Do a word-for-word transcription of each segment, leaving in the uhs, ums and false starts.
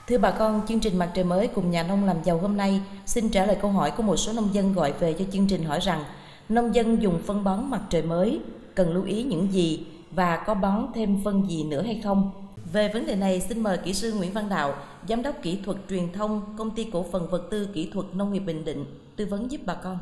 Thưa bà con, chương trình Mặt Trời Mới cùng Nhà Nông Làm Giàu hôm nay xin trả lời câu hỏi của một số nông dân gọi về cho chương trình, hỏi rằng nông dân dùng phân bón Mặt Trời Mới cần lưu ý những gì và có bón thêm phân gì nữa hay không? Về vấn đề này, xin mời kỹ sư Nguyễn Văn Đạo, Giám đốc Kỹ thuật Truyền thông Công ty Cổ phần Vật tư Kỹ thuật Nông nghiệp Bình Định tư vấn giúp bà con.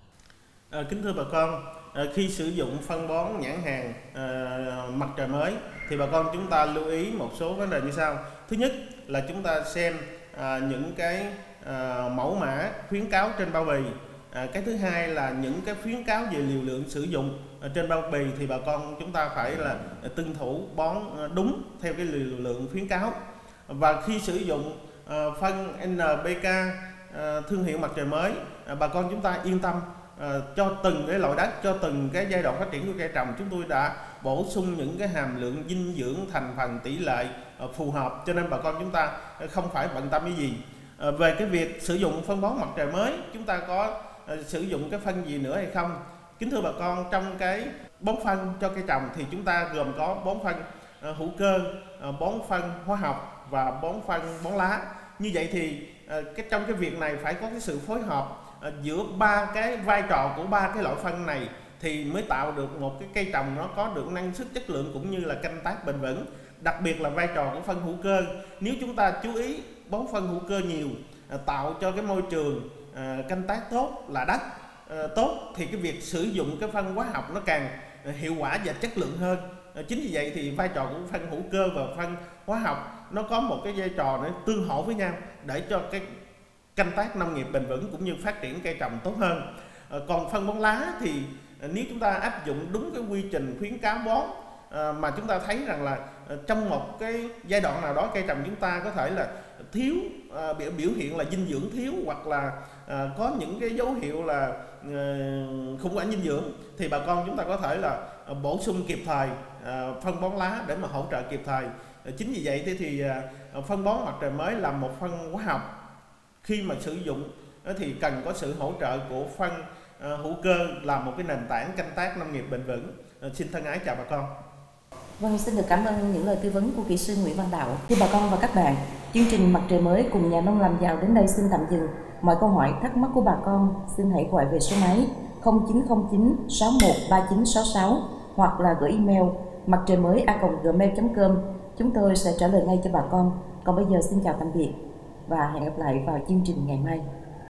À, kính thưa bà con, à, khi sử dụng phân bón nhãn hàng à, Mặt Trời Mới thì bà con chúng ta lưu ý một số vấn đề như sau. Thứ nhất là chúng ta xem à, những cái à, mẫu mã khuyến cáo trên bao bì. À, cái thứ hai là những cái khuyến cáo về liều lượng sử dụng à, trên bao bì thì bà con chúng ta phải là tuân thủ bón đúng theo cái liều lượng khuyến cáo. Và khi sử dụng à, phân en pê ca à, thương hiệu Mặt Trời Mới, à, bà con chúng ta yên tâm. À, cho từng cái loại đất, cho từng cái giai đoạn phát triển của cây trồng, chúng tôi đã bổ sung những cái hàm lượng dinh dưỡng, thành phần, tỷ lệ à, phù hợp, cho nên bà con chúng ta không phải bận tâm cái gì. À, về cái việc sử dụng phân bón Mặt Trời Mới, chúng ta có à, sử dụng cái phân gì nữa hay không? Kính thưa bà con, trong cái bón phân cho cây trồng thì chúng ta gồm có bón phân à, hữu cơ, à, bón phân hóa học và bón phân bón lá. Như vậy thì à, cái trong cái việc này phải có cái sự phối hợp À, giữa ba cái vai trò của ba cái loại phân này thì mới tạo được một cái cây trồng nó có được năng suất, chất lượng cũng như là canh tác bền vững. Đặc biệt là vai trò của phân hữu cơ, nếu chúng ta chú ý bón phân hữu cơ nhiều, à, tạo cho cái môi trường à, canh tác tốt, là đất à, tốt, thì cái việc sử dụng cái phân hóa học nó càng à, hiệu quả và chất lượng hơn. À, chính vì vậy thì vai trò của phân hữu cơ và phân hóa học nó có một cái vai trò để tương hỗ với nhau để cho cái canh tác nông nghiệp bền vững cũng như phát triển cây trồng tốt hơn. À, còn phân bón lá thì à, nếu chúng ta áp dụng đúng cái quy trình khuyến cáo bón à, mà chúng ta thấy rằng là à, trong một cái giai đoạn nào đó cây trồng chúng ta có thể là thiếu à, biểu biểu hiện là dinh dưỡng thiếu, hoặc là à, có những cái dấu hiệu là à, khủng hoảng dinh dưỡng, thì bà con chúng ta có thể là à, bổ sung kịp thời à, phân bón lá để mà hỗ trợ kịp thời. À, chính vì vậy thì, thì à, phân bón Mặt Trời Mới là một phân hóa học. Khi mà sử dụng thì cần có sự hỗ trợ của phân hữu cơ là một cái nền tảng canh tác nông nghiệp bền vững. Xin thân ái chào bà con. Vâng, xin được cảm ơn những lời tư vấn của kỹ sư Nguyễn Văn Đạo. Thưa bà con và các bạn, chương trình Mặt Trời Mới cùng Nhà Nông Làm Giàu đến đây xin tạm dừng. Mọi câu hỏi thắc mắc của bà con xin hãy gọi về số máy không chín không chín sáu một ba chín sáu sáu hoặc là gửi email mặt trời mới a còng gmail chấm com. Chúng tôi sẽ trả lời ngay cho bà con. Còn bây giờ xin chào tạm biệt và hẹn gặp lại vào chương trình ngày mai.